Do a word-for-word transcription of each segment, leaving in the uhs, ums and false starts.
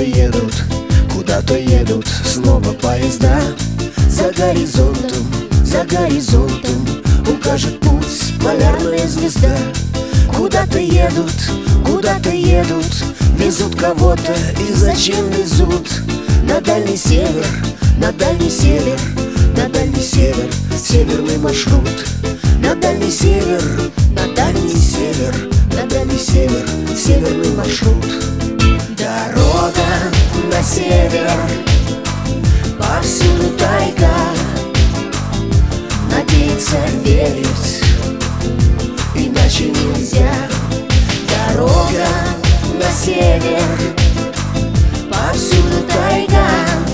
Куда-то едут, куда-то едут снова поезда. За горизонтом, за горизонтом укажет путь полярная звезда. Куда-то едут, куда-то едут, везут кого-то и зачем везут? На дальний север, на дальний север, на дальний север, северный маршрут. На дальний север, на дальний север, на дальний север, северный маршрут. Дорога на север, повсюду тайга. Надеяться, верить, иначе нельзя. Дорога на север, повсюду тайга.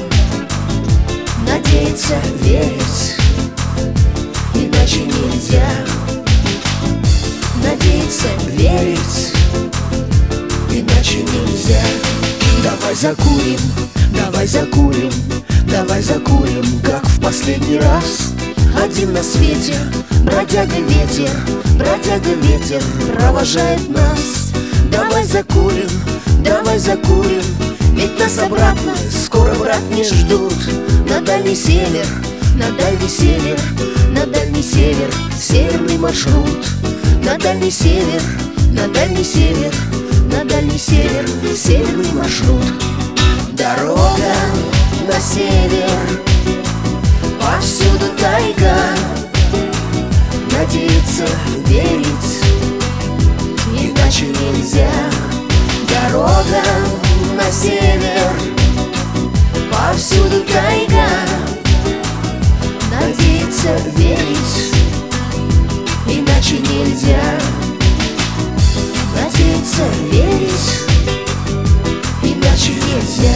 Надеяться, верить, иначе нельзя. Надеяться, верить, иначе нельзя. Давай закурим, давай закурим, давай закурим, как в последний раз. Один на свете, бродяга ветер, бродяга ветер провожает нас. Давай закурим, давай закурим, ведь нас обратно скоро брат не ждут. На дальний север, на дальний север, на дальний север, северный маршрут. На дальний север, на дальний север, на дальний север, северный маршрут. Дорога на север, повсюду тайга. Надеяться, верить, иначе нельзя. Дорога на север, повсюду тайга. Надеяться, верить, иначе нельзя. Надеяться, верить, иначе нельзя.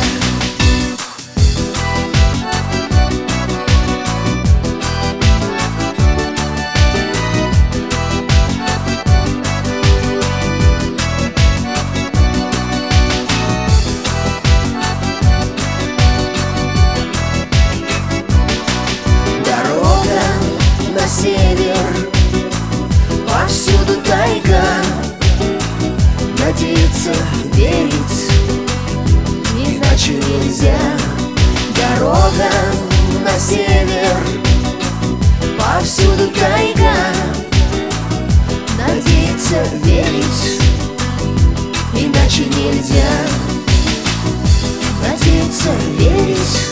На север, повсюду тайга. Надеяться, верить, иначе нельзя. Дорога на север, повсюду тайга. Надеяться, верить, иначе нельзя. Надеяться, верить,